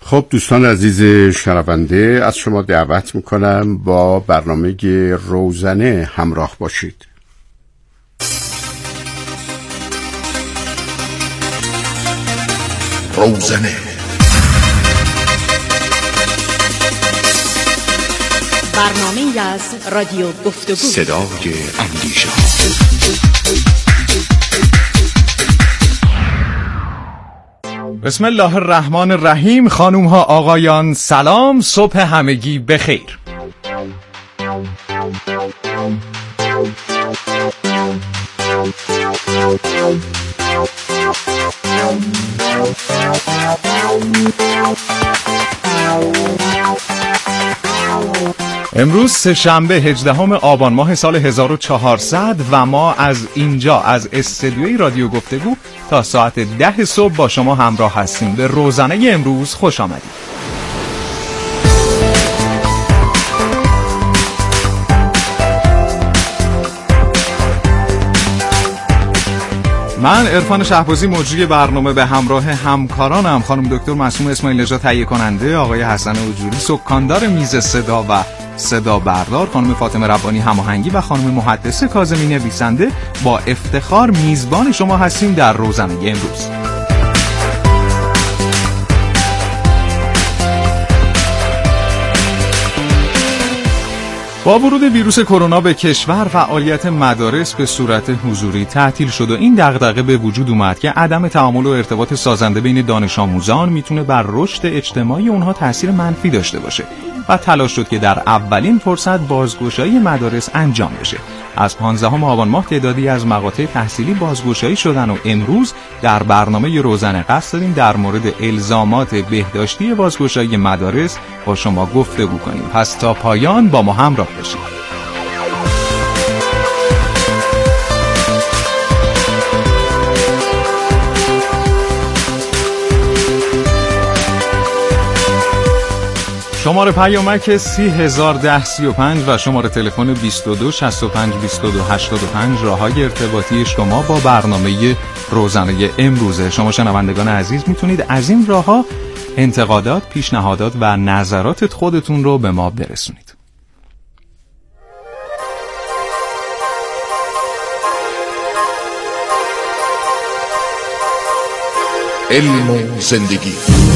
خب دوستان عزیز شنونده، از شما دعوت میکنم با برنامه روزنه همراه باشید. روزنه برنامه از رادیو گفتگو، صدای اندیشه. بسم الله الرحمن الرحیم. خانوم ها آقایان سلام، صبح همگی بخیر. امروز سه‌شنبه 18 آبان ماه سال 1400 و ما از اینجا از استودیوی رادیو گفتگو تا ساعت 10 صبح با شما همراه هستیم. به روزنه امروز خوش آمدید. من عرفان شهبازی مجری برنامه به همراه همکارانم خانم دکتر معصوم اسماعیل نژاد تهیه کننده، آقای حسن وجوری سکاندار میز صدا و صدا بردار، خانم فاطمه ربانی هماهنگی و خانم محدثه کاظمی نویسنده با افتخار میزبان شما هستیم در روزنه امروز. با ورود ویروس کرونا به کشور فعالیت مدارس به صورت حضوری تعطیل شد و این دغدغه به وجود اومد که عدم تعامل و ارتباط سازنده بین دانش آموزان میتونه بر رشد اجتماعی اونها تاثیر منفی داشته باشه و تلاش شد که در اولین فرصت بازگشایی مدارس انجام بشه. از 15 آبان ماه تعدادی از مقاطع تحصیلی بازگشایی شدن و امروز در برنامه روزنه قصد داریم در مورد الزامات بهداشتی بازگشایی مدارس با شما گفتگو کنیم. پس تا پایان با ما همراه باشید. شماره پیامک 301035 و شماره تلفن 22 65 22 85 راههای ارتباطی شما با برنامه روزنه امروزه. شما شنوندگان عزیز میتونید از این راهها انتقادات، پیشنهادات و نظرات خودتون رو به ما برسونید. علم و زندگی.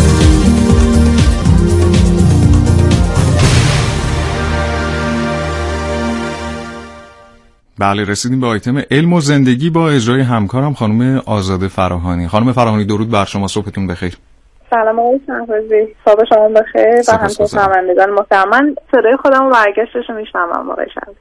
بله، رسیدیم به آیتم علم و زندگی با اجرای همکارم خانم آزاده فراهانی. خانم فراهانی درود بر شما، صبحتون بخیر. سلام آقای شهبازی، صبح شما بخیر و همچنین شنوندگان محترم. من صدای خودم رو برگشتش رو میشنوم آقای شهبازی.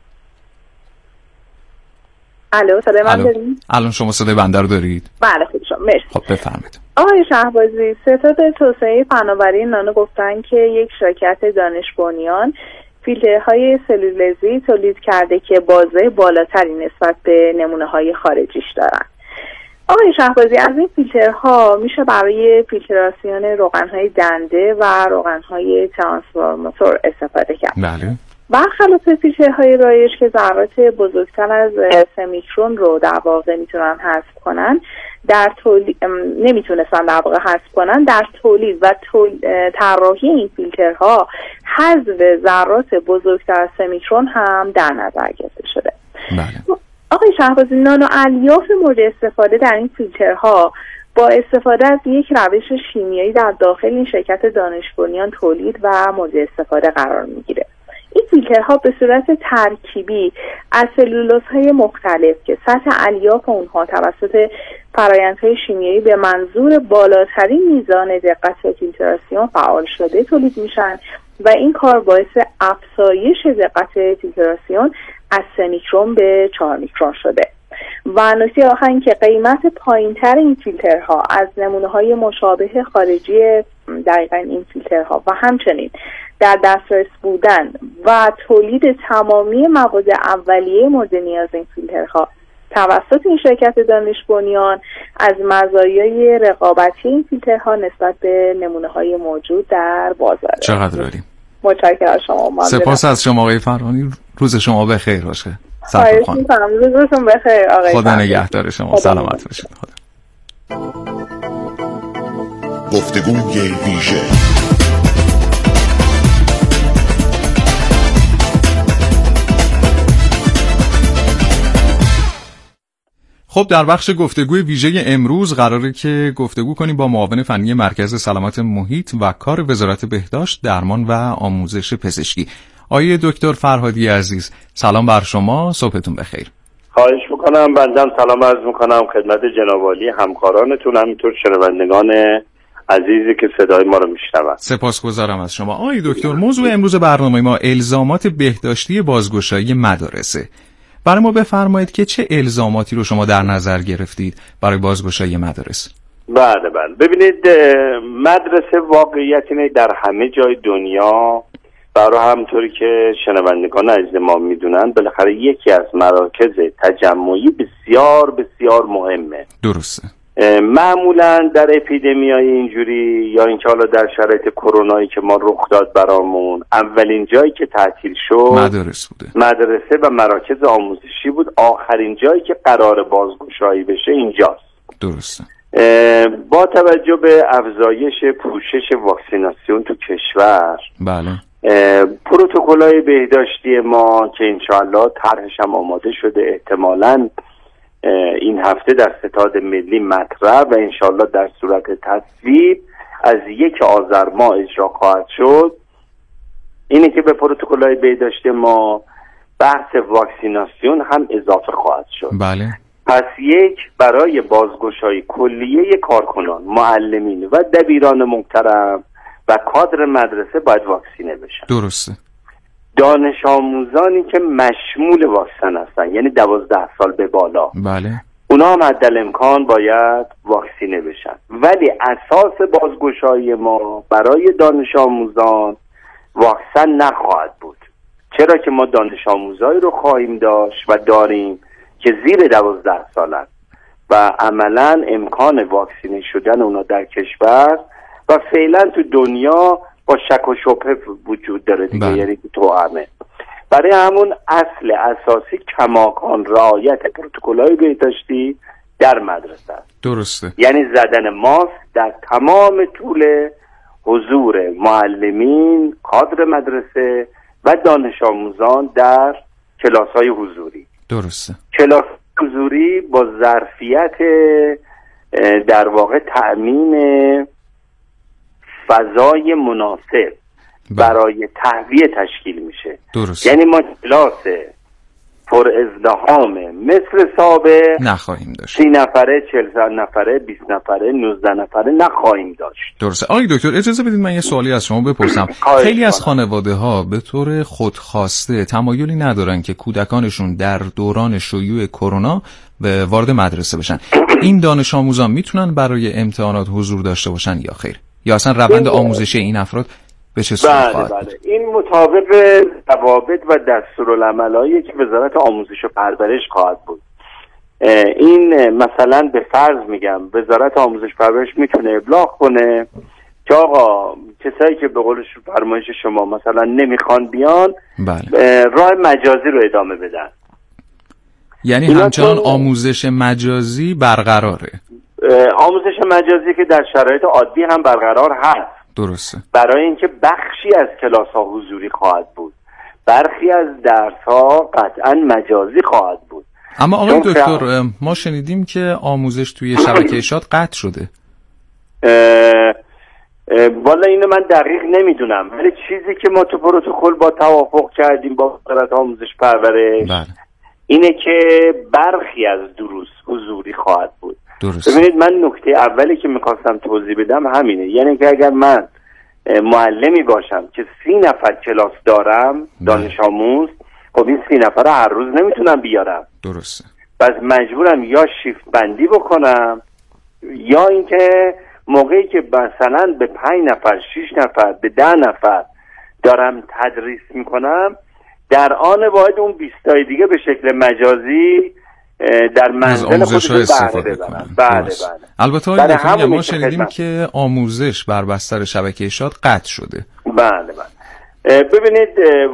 الو، صدای من دارید؟ الان شما صدای بنده رو دارید؟ بله خوب شما، مرسی. خب بفرمایید. آقای شهبازی، ستاد توسعه فناوری نانو گفتن که یک شرکت دانش بنیان فیلترهای سلولوزی تولید کرده که بازه بالاتری نسبت به نمونه‌های خارجیش دارن. آقای شهبازی، از این فیلترها میشه برای فیلتراسیون روغن‌های دنده و روغن‌های ترانسفورماتور استفاده کرد. بله. برخلاف فیلترهای رایج که ذرات بزرگتر از 3 میکرون رو در واقع میتونن حذف کنن، نمیتونستن در واقع حذف کنن، در تولید و طراحی این فیلترها حذف ذرات بزرگتر از 3 میکرون هم در نظر گرفته شده. بله. آقای شهبازی، نانو الیاف مورد استفاده در این فیلترها با استفاده از یک روش شیمیایی در داخل این شرکت دانش بنیان تولید و مورد استفاده قرار میگیره. این فیلترها به صورت ترکیبی از سلولوزهای مختلف که سطح الیاف اونها توسط فرآیندهای شیمیایی به منظور بالاترین میزان دقت فیلتراسیون فعال شده تولید میشن و این کار باعث افزایش دقت فیلتراسیون از 3 میکرون به 4 میکرون شده. و نکته آخر این که قیمت پایینتر این فیلترها از نمونه‌های مشابه خارجی دقیقاً این فیلترها و همچنین در دسترس بودن و تولید تمامی مواد اولیه مورد نیاز این فیلترها توسط این شرکت دانش بنیان از مزایای رقابتی این فیلترها نسبت به نمونه‌های موجود در بازار. چقدر عالی. متشکرم از شما. سپاس از شما آقای فرهانی. روز شما بخیر باشه. خواهش می‌کنم. روزتون بخیر آقای. خدا نگهدار شما. سلامت باشید. خدا. گفتگوی ویژه. خب در بخش گفتگوی ویژه امروز قراره که گفتگو کنیم با معاون فنی مرکز سلامت محیط و کار وزارت بهداشت، درمان و آموزش پزشکی، آقای دکتر فرهادی عزیز. سلام بر شما، صبحتون بخیر. خواهش میکنم. بنده سلام عرض میکنم خدمت جناب عالی، همکارانتون، همینطور شنوندگان عزیزی که صدای ما رو میشنون. سپاسگزارم از شما. آقای دکتر، موضوع امروز برنامه ما الزامات بهداشتی بازگشایی مدارسه. برای ما بفرمایید که چه الزاماتی رو شما در نظر گرفتید برای بازگشایی مدارس؟ بله. ببینید، مدرسه واقعیت اینه در همه جای دنیا، برای همونطوری که شنوندگان عزیز ما میدونن، بالاخره یکی از مراکز تجمعی بسیار بسیار مهمه. درسته. معمولا در اپیدمیای اینجوری یا اینکه حالا در شرایط کرونایی که ما رخ داد برامون، اولین جایی که تعطیل شد مدارس بوده. مدرسه و مراکز آموزشی بود. آخرین جایی که قرار بازگشایی بشه اینجاست. درسته. با توجه به افزایش پوشش واکسیناسیون تو کشور، بله، پروتکل‌های بهداشتی ما که انشاءالله طرحش هم آماده شده، احتمالاً این هفته در ستاد ملی مطرح و انشاءالله در صورت تصویب از 1 آذر ماه اجرا خواهد شد، اینه که به پروتکل‌های بهداشتی ما بحث واکسیناسیون هم اضافه خواهد شد. بله. پس برای بازگشایی کلیه کارکنان، معلمین و دبیران محترم و کادر مدرسه باید واکسینه بشن. درسته. دانش آموزانی که مشمول واکسن هستن، یعنی 12 سال به بالا، بله، اونا هم حد امکان باید واکسینه بشن. ولی اساس بازگشایی ما برای دانش آموزان واکسن نخواهد بود، چرا که ما دانش آموزایی رو خواهیم داشت و داریم که زیر 12 سالن و عملا امکان واکسینه شدن اونا در کشور و فعلا تو دنیا با شک و شبهه وجود داره دیگه. یعنی تو همه برای همون اصل اساسی کماکان رعایت پروتکل‌های بهداشتی در مدرسه است. درسته. یعنی زدن ماسک در تمام طول حضور معلمین، کادر مدرسه و دانش آموزان در کلاس‌های حضوری. درسته. کلاس حضوری با ظرفیت در واقع تأمین فضای مناسب برای تهویه تشکیل میشه. درست. یعنی ما کلاس پر ازدحام مثل سابق نخواهیم داشت. 30 نفره، 40 نفره، 20 نفره، 19 نفره نخواهیم داشت. درسته. آقای دکتر اجازه بدید من یه سوالی از شما بپرسم. خیلی از خانواده ها به طور خودخواسته تمایلی ندارن که کودکانشون در دوران شیوع کرونا به وارد مدرسه بشن. این دانش آموزان میتونن برای امتحانات حضور داشته باشن یا خیر؟ یا اصلا روند آموزشی این افراد به چه صورت خواهد بود؟ بله. این مطابق ضوابط و دستورالعملایی که وزارت آموزش و پرورش خواهد بود. این مثلا به فرض میگم وزارت آموزش و پرورش میتونه ابلاغ کنه که آقا کسایی که به قول فرمایش شما مثلا نمیخوان بیان، بله، راه مجازی رو ادامه بدن. یعنی همچنان آموزش مجازی برقراره. آموزش مجازی که در شرایط عادی هم برقرار هست. درسته. برای اینکه بخشی از کلاس ها حضوری خواهد بود، برخی از درس ها قطعا مجازی خواهد بود. اما آقای دکتر ما شنیدیم که آموزش توی شبکه اشاد قطع شده. والا اینو من دقیق نمیدونم، ولی چیزی که ما تو پروتکل با توافق کردیم با وزارت آموزش پرورش، بله، اینه که برخی از دروس حضوری خواهد بود. درست. ببینید، من نکته اولی که میخواستم توضیح بدم همینه، یعنی که اگر من معلمی باشم که 30 نفر کلاس دارم دانش آموز، خب این 30 نفر هر روز نمیتونم بیارم. درسته. پس مجبورم یا شیفت بندی بکنم یا اینکه موقعی که مثلا به 5 نفر، 6 نفر، به 10 نفر دارم تدریس میکنم، در آن باید اون 20 تای دیگه به شکل مجازی در منزل خودشون استفاده کنن. بله. البته آقای دکتر ما شنیدیم که آموزش بر بستر شبکه اشاد قطع شده. بله. ببینید،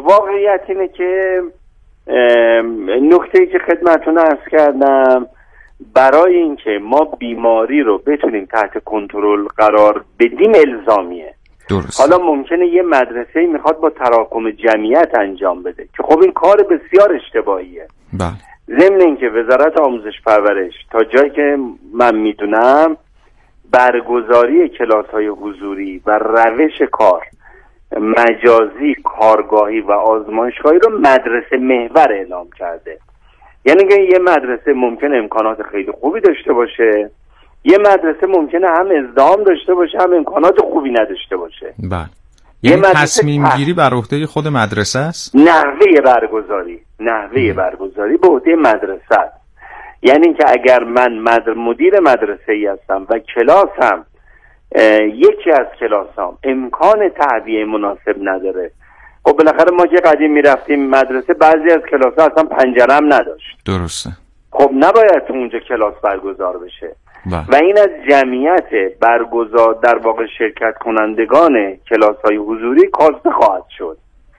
واقعیت اینه که نکته‌ای که خدمتتون عرض کردم، برای اینکه ما بیماری رو بتونیم تحت کنترل قرار بدیم الزامیه. درست. حالا ممکنه یه مدرسه میخواد با تراکم جمعیت انجام بده که خب این کار بسیار اشتباهیه. بله. ضمن اینکه وزارت آموزش پرورش تا جایی که من میدونم برگزاری کلاس‌های حضوری و روش کار مجازی، کارگاهی و آزمایشگاهی رو مدرسه محور اعلام کرده. یعنی که یه مدرسه ممکنه امکانات خیلی خوبی داشته باشه، یه مدرسه ممکنه هم ازدحام داشته باشه هم امکانات خوبی نداشته باشه. بله. یعنی تصمیم گیری بر عهده خود مدرسه است؟ نحوه برگزاری به عهده مدرسه است. یعنی که اگر من مدیر مدرسه‌ای هستم و کلاسم یکی از کلاسام امکان تعبیه مناسب نداره، خب بالاخره ما که قدیم میرفتیم مدرسه بعضی از کلاس‌ها اصلا پنجره هم نداشت. درسته. خب نباید تو اونجا کلاس برگزار بشه. و این از جمعیت برگزار در واقع شرکت کنندگان کلاس‌های حضوری کاسته خواهد شد.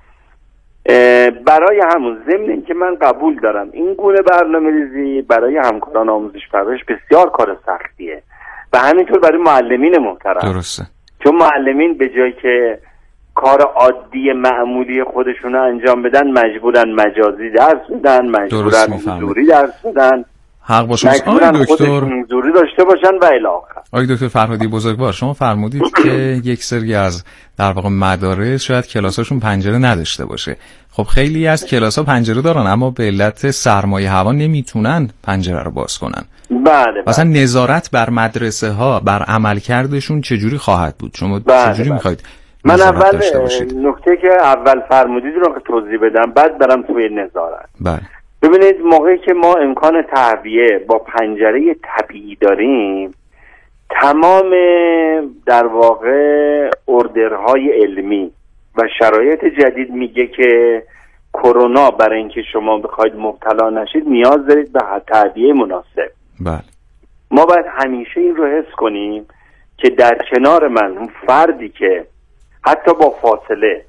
برای همون ضمن اینکه من قبول دارم این گونه برنامه‌ریزی برای همکاران آموزش پرورش بسیار کار سختیه و همینطور برای معلمین محترم. درسته. چون معلمین به جایی که کار عادی معمولی خودشون رو انجام بدن مجبورن مجازی درس بدن، مجبورن حضوری درس بدن. حق با شما. آقای دکتر حضوری داشته باشن و الی آخر. آقای دکتر فرهادی بزرگوار، شما فرمودید که یک سری از در واقع مدارس شاید کلاساشون پنجره نداشته باشه. خب خیلی از کلاس‌ها پنجره دارن اما به علت سرمایه هوا نمیتونن پنجره رو باز کنن. بله. مثلا نظارت بر مدرسه ها بر عملکردشون چجوری خواهد بود؟ شما چجوری می‌خواید؟ من اول نکته که اول فرمودید رو توضیح بدم بعد برم توی نظارت. بله. ببینید موقعی که ما امکان تعبیه با پنجره طبیعی داریم، تمام در واقع اردرهای علمی و شرایط جدید میگه که کرونا برای اینکه شما بخواید مبتلا نشید نیاز دارید به تعبیه مناسب. بله. ما باید همیشه این رو حس کنیم که در کنار من اون فردی که حتی با فاصله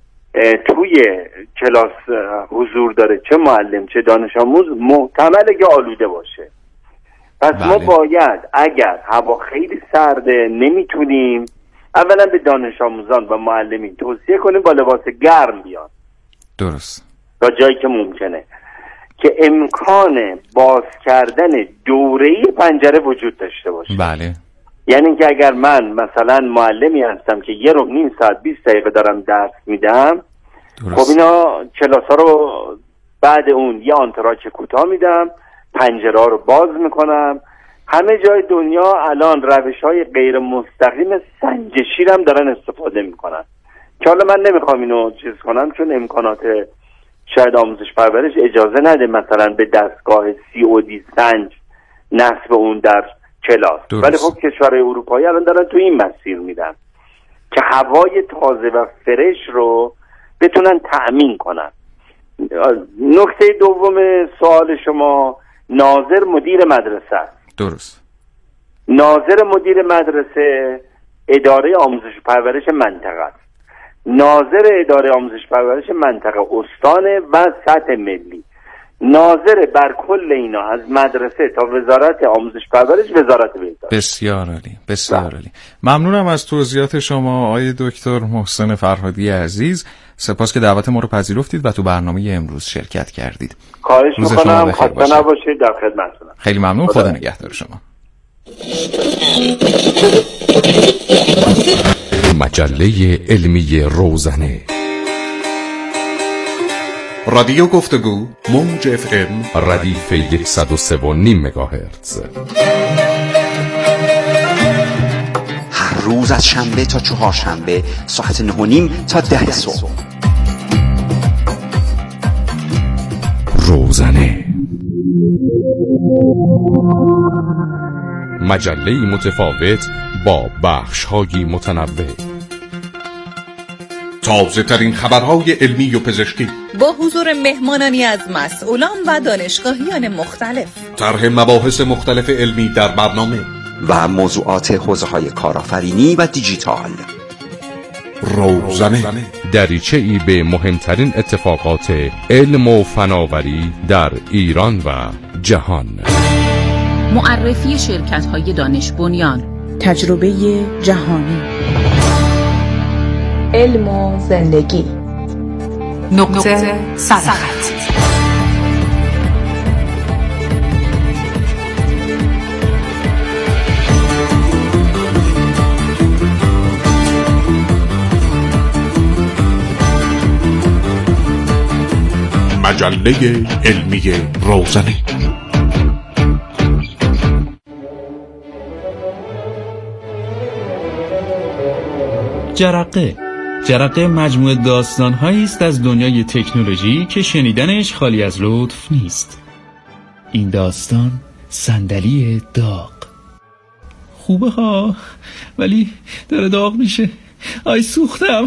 توی کلاس حضور داره، چه معلم چه دانش آموز، محتمله که آلوده باشه. پس بله. ما باید اگر هوا خیلی سرده نمیتونیم اولا به دانش آموزان و معلمین توصیه کنیم با لباس گرم بیان. درست. تا جایی که ممکنه که امکان باز کردن دوره‌ای پنجره وجود داشته باشه. بله. یعنی که اگر من مثلا معلمی هستم که 1.5 ساعت 20 دقیقه دارم درس میدم، خب اینا کلاس‌ها رو بعد اون یه آنتراچ کوتاه میدم، پنجره رو باز میکنم. همه جای دنیا الان روش‌های غیر مستقیم سنجشی هم دارن استفاده میکنن که حالا من نمیخوام اینو چیز کنم چون امکانات شاید آموزش پرورش اجازه نده مثلا به دستگاه COD سنج نصب اون در کلاس. ولی خب کشورهای اروپایی الان دارن تو این مسیر میدن که هوای تازه و فرش رو بتونن تأمین کنن. نکته دوم سوال شما ناظر مدیر مدرسه است. درست. ناظر مدیر مدرسه اداره آموزش پرورش منطقه است. ناظر اداره آموزش پرورش منطقه استانه و سطح ملی. ناظر بر کل اینا از مدرسه تا وزارت آموزش پرورش وزارت بهداشت. بسیار عالی، بسیار عالی. ممنونم از توضیحات شما آقای دکتر محسن فرهادی عزیز. سپاس که دعوت ما رو پذیرفتید و تو برنامه امروز شرکت کردید. خواهش می‌کنم، خسته نباشید، در خدمتتونم. خیلی ممنون، خدا نگهدار شما. مجله علمی روزنه، رادیو گفتگو، موج FM، ردیف 103.5 مگاهرتز. هر روز از شنبه تا چهارشنبه ساعت 9:30 تا 10 صبح. روزنه، مجله‌ای متفاوت با بخش‌های متنوع. تازه ترین خبرهای علمی و پزشکی با حضور مهمانانی از مسئولان و دانشگاهیان مختلف. طرح مباحث مختلف علمی در برنامه و موضوعات حوزه‌های کارآفرینی و دیجیتال. روزنه، دریچه‌ای به مهمترین اتفاقات علم و فناوری در ایران و جهان. معرفی شرکت‌های دانش بنیان، تجربه جهانی، علم و زندگی، نقطه صداقت. مجله علمی روزنه. جرقه مجموعه داستان‌هایی است از دنیای تکنولوژی که شنیدنش خالی از لطف نیست. این داستان صندلی داغ. خوبه ها، ولی داره داغ میشه. آی سوختم.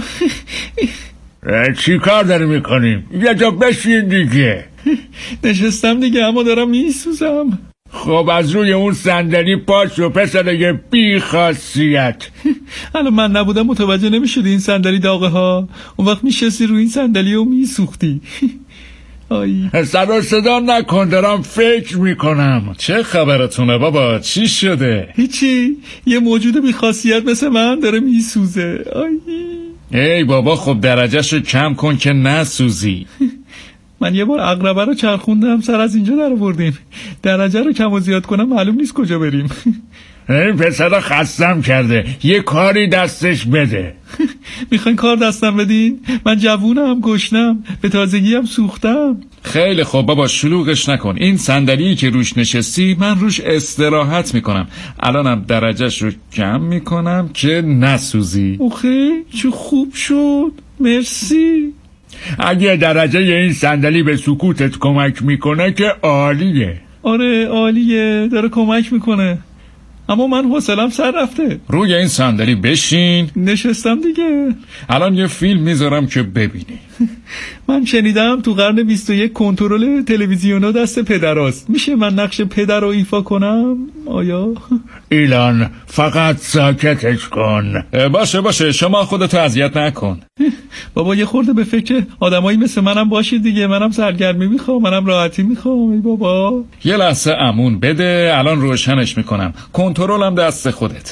چی کار داری میکنیم؟ یه جا بشین دیگه. نشستم دیگه، اما دارم میسوزم. خب از روی اون صندلی پاشو پسر بی خاصیت. الان من نبودم متوجه نمیشدی این صندلی داغه ها. اون وقت میشستی روی این صندلی و میسوختی. آی سر و صدا نکن، دارم فکر میکنم. چه خبرتونه بابا؟ چی شده؟ هیچی، یه موجود بی خاصیت مثل من داره میسوزه. ای بابا خب درجهشو کم کن که نسوزی. من یه بار عقربه رو چرخوندم، سر از اینجا در آوردیم. درجه رو کم و زیاد کنم معلوم نیست کجا بریم. این پسر خستم کرده، یه کاری دستش بده. میخواین کار دستم بدین؟ من جوونم، گشنم، به تازگی هم سوختم. خیلی خوب بابا شلوغش نکن. این صندلی که روش نشستی من روش استراحت میکنم. الانم درجهش رو کم میکنم که نسوزی. اوخی چه خوب شد، مرسی. اگه درجه این صندلی به سکوتت کمک میکنه که عالیه. آره عالیه، داره کمک میکنه، اما من حوصله‌ام سر رفته. روی این صندلی بشین. نشستم دیگه. الان یه فیلم میذارم که ببینی. من شنیدم تو قرن 21 کنترل تلویزیونا دست پدراست. میشه من نقش پدر رو ایفا کنم؟ آیا؟ ایلان فقط ساکتش کن. باشه شما خودتو اذیت نکن. بابا یه خورده به فکر آدمایی مثل منم باشید دیگه. منم سرگرمی میخوام، منم راحتی میخوام. ای بابا یه لحظه امون بده، الان روشنش میکنم. کنترلم دست خودت.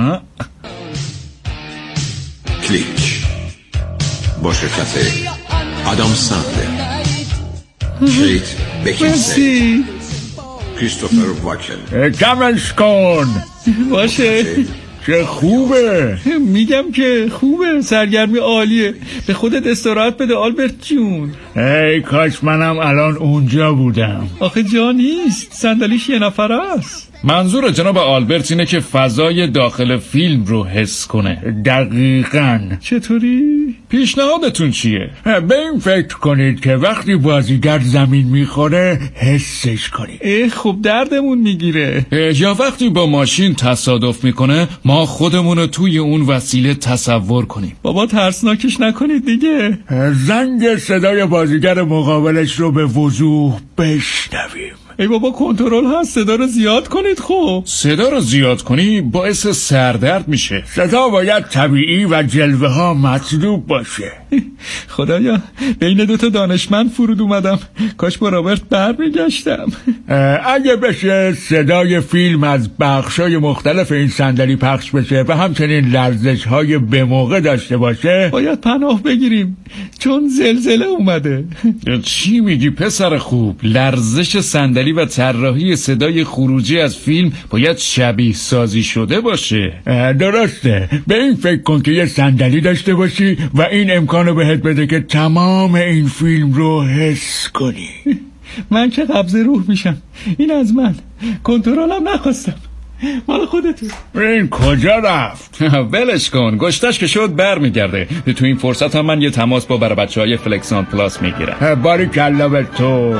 کلیک با شرکت آدام ساندلر، کیت بکینسیت، کریستوفر واکن. کمش کن. باشه چه خوبه. میگم که خوبه، سرگرمی عالیه. به خودت استراحت بده آلبرت جون. ای کاش منم الان اونجا بودم. آخه جا نیست، صندلیش یه نفر است. منظور جناب آلبرت اینه که فضای داخل فیلم رو حس کنه. دقیقاً. چطوری؟ پیشنهادتون چیه؟ به این فکر کنید که وقتی بازیگر زمین میخوره حسش کنید. خب دردمون میگیره. یا وقتی با ماشین تصادف میکنه ما خودمونو توی اون وسیله تصور کنیم. بابا ترسناکش نکنید دیگه. زنگ صدای بازیگر مقابلش رو به وضوح بشنویم. ای بابا کنترل هست، صدا رو زیاد کنید. خب صدا رو زیاد کنی باعث سردرد میشه. صدا باید طبیعی و جلوه ها مطلوب باشه. خدایا بین دوتا دانشمند فرود اومدم، کاش با رابرت برمیگشتم. اگه بشه صدای فیلم از بخشای مختلف این صندلی پخش بشه و همچنین لرزش های به موقع داشته باشه. باید پناه بگیریم چون زلزله اومده. چی میگی پسر خوب؟ لرزش صندلی و طراحی صدای خروجی از فیلم باید شبیه سازی شده باشه. درسته. به این فکر کن که یه صندلی داشته باشی و این امکانو بهت بده که تمام این فیلم رو حس کنی. من که قبض روح میشم. این از من. کنترلم نخواستم، مال خودتون. این کجا رفت؟ ولش کن، گشتش که شد بر میگرده. تو این فرصت هم من یه تماس با برای بچه‌های فلکسان پلاس میگیرم. باریکلا به تو.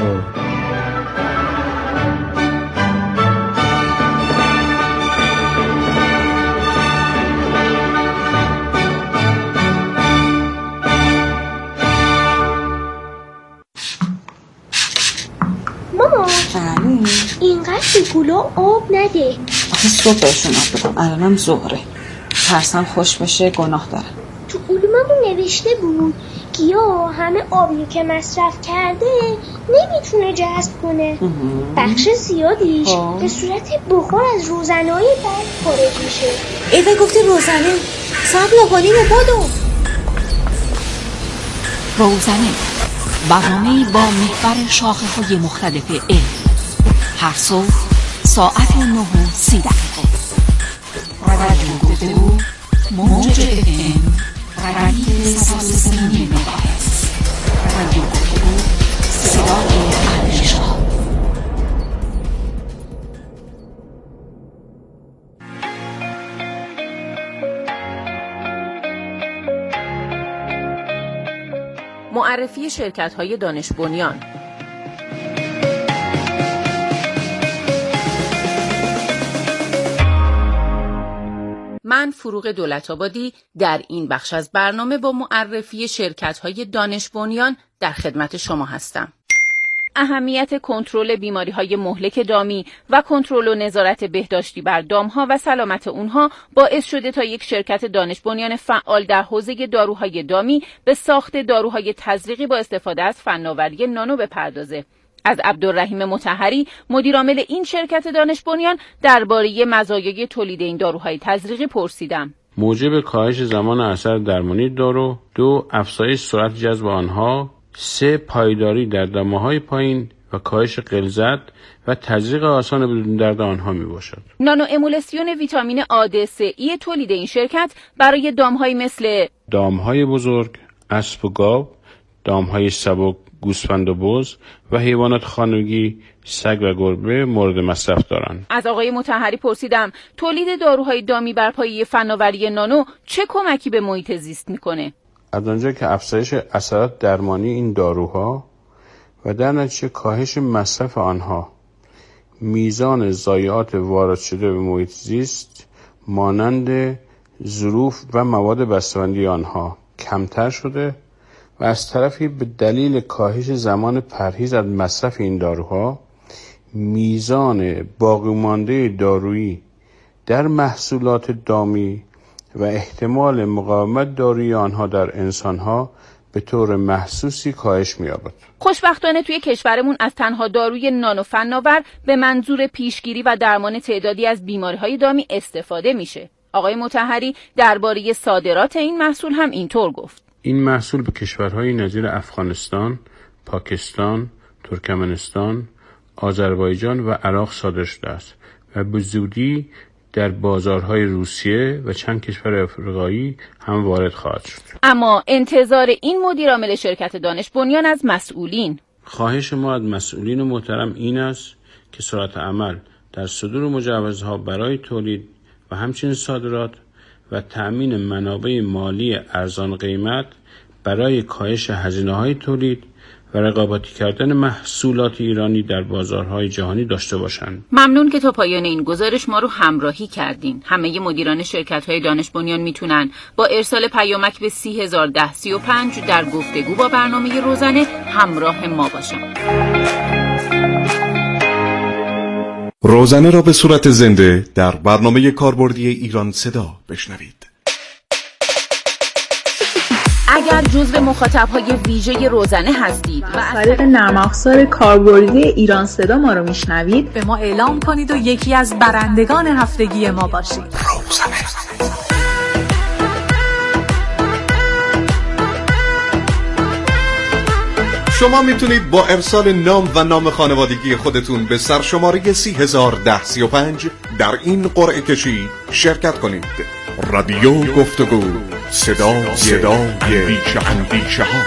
اینقدر گلو آب نده. آخه صبح بهشون آب بدم، الانم ظهره. ترسم خوش بشه، گناه دارم. تو علوممون نوشته بود گیاه همه آبی که مصرف کرده نمیتونه جذب کنه. بخش زیادیش به صورت بخار از روزنه‌های برق خارج میشه. ایوه گفتی روزنه، صبر نکنیم و بادو. روزنه، برنامه‌ای با محور شاخه‌های مختلف علم. هر صبح ساعت 9:30. رادیو گفتگو، موج FM، رادیو 103 مگاهرتز. رادیو گفتگو، صدای اندیشه‌ها. معرفی شرکت‌های دانش بنیان. من فروغ دولت‌آبادی در این بخش از برنامه با معرفی شرکت‌های دانش بنیان در خدمت شما هستم. اهمیت کنترل بیماری‌های مهلک دامی و کنترل و نظارت بهداشتی بر دام‌ها و سلامت اونها باعث شده تا یک شرکت دانش بنیان فعال در حوزه داروهای دامی به ساخت داروهای تزریقی با استفاده از فناوری نانو بپردازه. از عبدالرحیم مطهری مدیرعامل این شرکت دانش بنیان درباره مزایای تولید این داروهای تزریقی پرسیدم. موجب کاهش زمان اثر درمانی دارو، 2 افزایش سرعت جذب آنها، 3 پایداری در دماهای پایین و کاهش غلظت و تزریق آسان بدون درد آنها می باشد. نانو امولسیون ویتامین A-D-C-E تولید این شرکت برای دامهای مثل دامهای بزرگ، اسب و گاو، دامهای سبک، گوسفند و بز و حیوانات خانگی، سگ و گربه مورد مصرف دارند. از آقای مطهری پرسیدم تولید داروهای دامی بر پایه فناوری نانو چه کمکی به محیط زیست میکنه؟ از آنجا که افزایش اثرات درمانی این داروها و در نتیجه کاهش مصرف آنها، میزان ضایعات وارد شده به محیط زیست مانند ظروف و مواد بسته‌بندی آنها کمتر شده و از طرفی به دلیل کاهش زمان پرهیز از مصرف این داروها میزان باقی مانده دارویی در محصولات دامی و احتمال مقاومت دارویی آنها در انسانها به طور محسوسی کاهش می‌یابد. خوشبختانه توی کشورمون از تنها داروی نانو فناور به منظور پیشگیری و درمان تعدادی از بیماری‌های دامی استفاده میشه. آقای مطهری درباره صادرات این محصول هم اینطور گفت. این محصول به کشورهای نظیر افغانستان، پاکستان، ترکمنستان، آذربایجان و عراق صادر شده است و به زودی در بازارهای روسیه و چند کشور آفریقایی هم وارد خواهد شد. اما انتظار این مدیرعامل شرکت دانش بنیان از مسئولین، خواهش ما از مسئولین محترم این است که سرعت عمل در صدور مجوزها برای تولید و همچنین صادرات و تأمین منابع مالی ارزان قیمت برای کاهش هزینه‌های تولید و رقابتی کردن محصولات ایرانی در بازارهای جهانی داشته باشند. ممنون که تا پایان این گزارش ما رو همراهی کردین. همه مدیران شرکت‌های دانش بنیان میتونن با ارسال پیامک به 301035 در گفتگو با برنامه روزنه همراه ما باشن. روزنه را به صورت زنده در برنامه کاربردی ایران صدا بشنوید. اگر جزو مخاطب‌های ویژه روزنه هستید و از طریق نرم افزار کاربردی ایران صدا ما رو میشنوید، به ما اعلام کنید و یکی از برندگان هفتگی ما باشید. روزنه. شما میتونید با ارسال نام و نام خانوادگی خودتون به سرشماره 301035 در این قرعه کشی شرکت کنید. رادیو گفتگو، صدای اندیشه ها.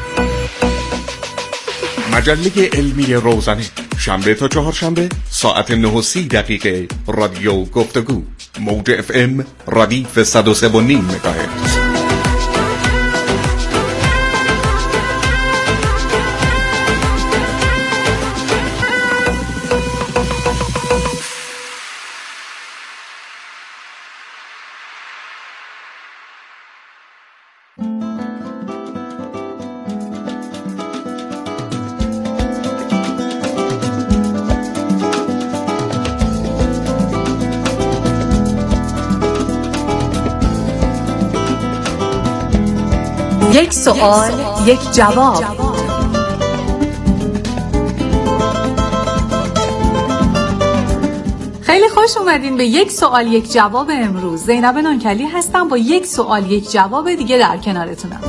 مجله علمی روزنه، شنبه تا چهارشنبه ساعت 9:30 رادیو گفتگو، موج FM ردیف 103.5 مگاهرتز. یک سوال یک جواب. خیلی خوش اومدین به یک سوال یک جواب امروز. زینب نانکلی هستم با یک سوال یک جواب دیگه در کنارتونم.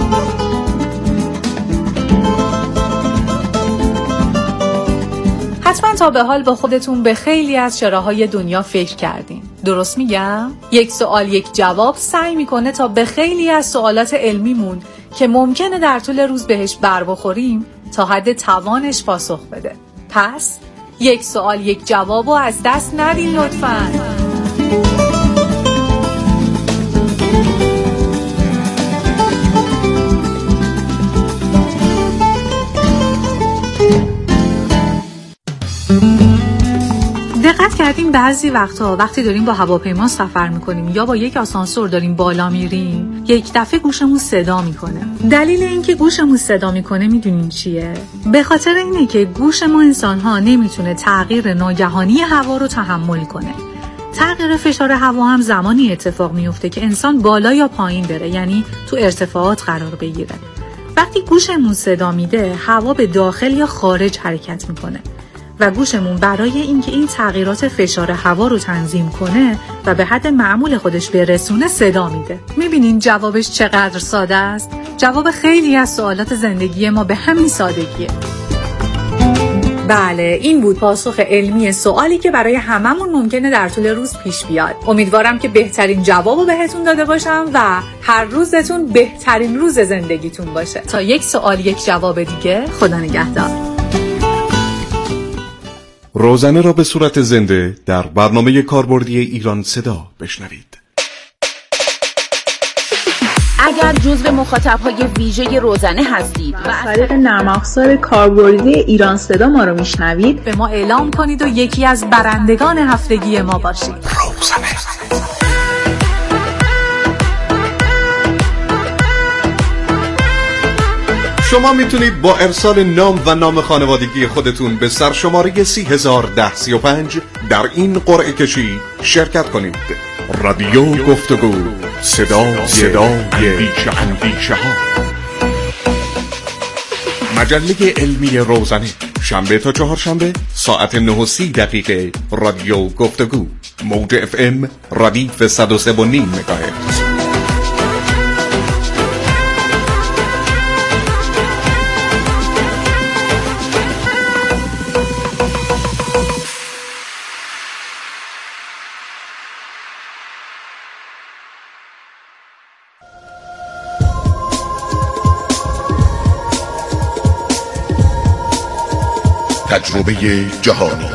حتما تا به حال با خودتون به خیلی از چراهای دنیا فکر کردین. درست میگم؟ یک سوال یک جواب سعی میکنه تا به خیلی از سوالات علمیمون که ممکنه در طول روز بهش بر بخوریم تا حد توانش پاسخ بده. پس یک سوال یک جوابو از دست ندین لطفاً. دقت کردیم بعضی وقتا وقتی داریم با هواپیما سفر میکنیم یا با یک آسانسور داریم بالا میریم یک دفعه گوشمون صدا میکنه. دلیل اینکه گوشمون صدا میکنه میدونین چیه؟ به خاطر اینه که گوش ما انسان‌ها نمیتونه تغییر ناگهانی هوا رو تحمل کنه. تغییر فشار هوا هم زمانی اتفاق میفته که انسان بالا یا پایین بره، یعنی تو ارتفاعات قرار بگیره. وقتی گوشمون صدا میده هوا به داخل یا خارج حرکت میکنه و گوشمون برای اینکه این تغییرات فشار هوا رو تنظیم کنه و به حد معمول خودش برسونه صدا میده. میبینین جوابش چقدر ساده است؟ جواب خیلی از سوالات زندگی ما به همین سادگیه. بله، این بود پاسخ علمی سوالی که برای هممون ممکنه در طول روز پیش بیاد. امیدوارم که بهترین جوابو بهتون داده باشم و هر روزتون بهترین روز زندگیتون باشه. تا یک سوال یک جواب دیگه، خدا نگهدار. روزنه را به صورت زنده در برنامه کاربردی ایران صدا بشنوید. اگر جزو مخاطب‌های ویژه روزنه هستید و از طریق نرم افزار کاربردی ایران صدا ما رو میشنوید، به ما اعلام کنید و یکی از برندگان هفتگی ما باشید. روزنه. شما میتونید با ارسال نام و نام خانوادگی خودتون به سرشماره 301035 در این قرعه کشی شرکت کنید. رادیو گفتگو، صدای اندیشه ها. مجله علمی روزنه، شنبه تا چهارشنبه ساعت 9:30 رادیو گفتگو، موج FM ردیف 103.5 مگاهرتز. تجربه جهانی.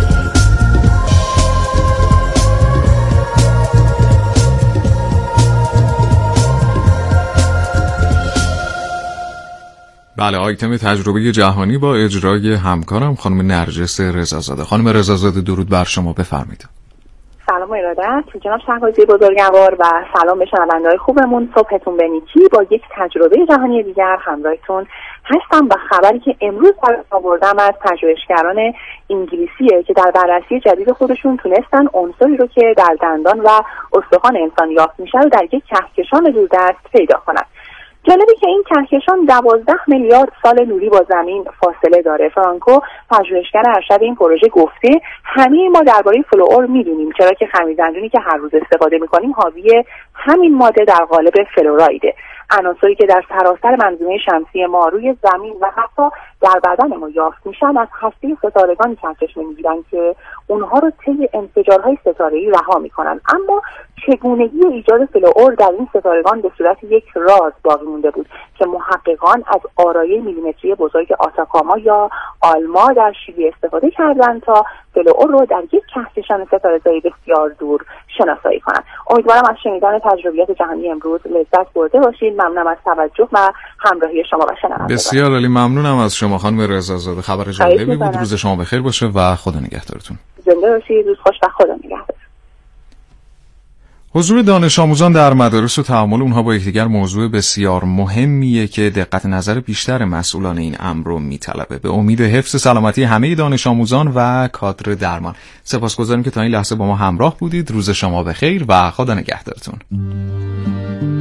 بله، آیتم تجربه جهانی با اجرای همکارم خانم نرجس رضازاده. خانم رضازاده درود بر شما، بفرمایید. سلام و ارادت جناب شهبازی بزرگوار و سلام به شنونده‌های خوبمون. صبحتون به نیکی. با یک تجربه جهانی دیگر همراهتون هستم و خبری که امروز آوردم از پژوهشگران انگلیسیه که در بررسی جدید خودشون تونستن عنصری رو که در دندان و استخوان انسان یافت میشه رو در یک کهکشان دوردست پیدا کنن. جالبه که این کهکشان 12 میلیارد سال نوری با زمین فاصله داره. فرانکو پژوهشگر ارشد این پروژه گفته همه ما درباره فلوئور میدونیم، چرا که خمیردندونی که هر روز استفاده میکنیم حاوی همین ماده در قالب فلورایده، عناصری که در سراسر منظومه شمسی ما روی زمین و حتی در بدن ما یافت میشن از هسته ستارگان کهکشان میگیرن که اونها رو طی انفجارهای ستاره‌ای رها میکنن. اما چگونگی ایجاد فلوئور در این ستارگان به صورت یک راز باقی مونده بود که محققان از آرایه میلیمتری بزرگ آتاکاما یا آلما در شیلی استفاده کردن تا فلوئور رو در یک کهکشان ستاره‌زایی بسیار دور شناسایی کنن. امیدوارم از شنیدن تجربیات جهانی امروز لذت برده باشید. ممنونم از توجه و همراهی شما و شنوندگان. بسیار عالی، ممنونم از شما خانم رضازاده. خبر جالبی بود. روز شما بخیر باشه و خدا نگهدارتون. زنده باشید. روز خوش و خدا نگهدار. حضور دانش آموزان در مدارس و تعامل اونها با یکدیگر موضوع بسیار مهمیه که دقت نظر بیشتر مسئولان این امر رو میطلبه. به امید حفظ سلامتی همه دانش آموزان و کادر درمان. سپاسگزاریم که تا این لحظه با ما همراه بودید. روز شما بخیر و خدا نگهدارتون.